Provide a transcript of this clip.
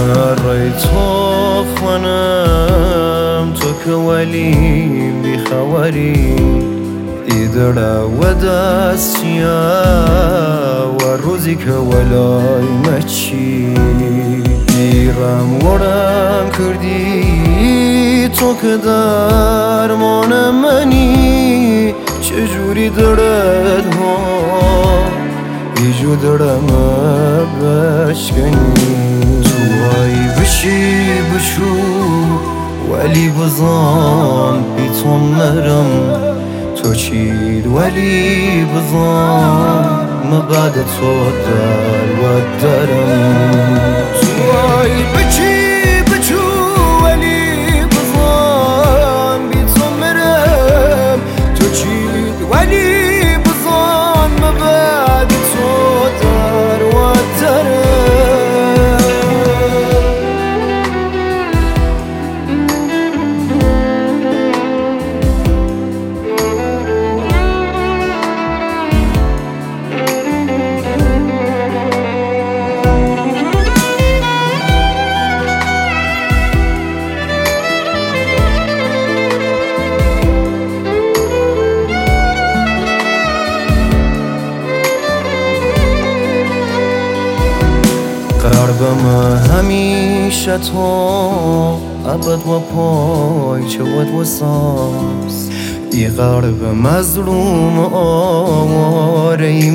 ڕێی تۆخوانم تۆ کە وەلیم بیخەوەری ئیدرەوە دەستچیە وە ڕۆزی کە وەلای مەچی بیڕەم وەرەم کردی تۆ کە دەرمانە منی چجوری دەرت ها هیچو دەرەمە بەشکەنی تووای بشی بچوو وەلی بزان بی تۆ مەرم تۆ چیت وەلی بزان مەبادە تۆ دەروە دەرم تووای بچی بچوو وەلی بزان بی تۆ مەرم تۆ چیت وەلی بزان مەبادە تۆ دەروە دەرم قرار بمە هەمیشە تۆ ئەبەد وە پۆی چەوەت وە ساز ئیغار بە مەزلوم ئاوارەی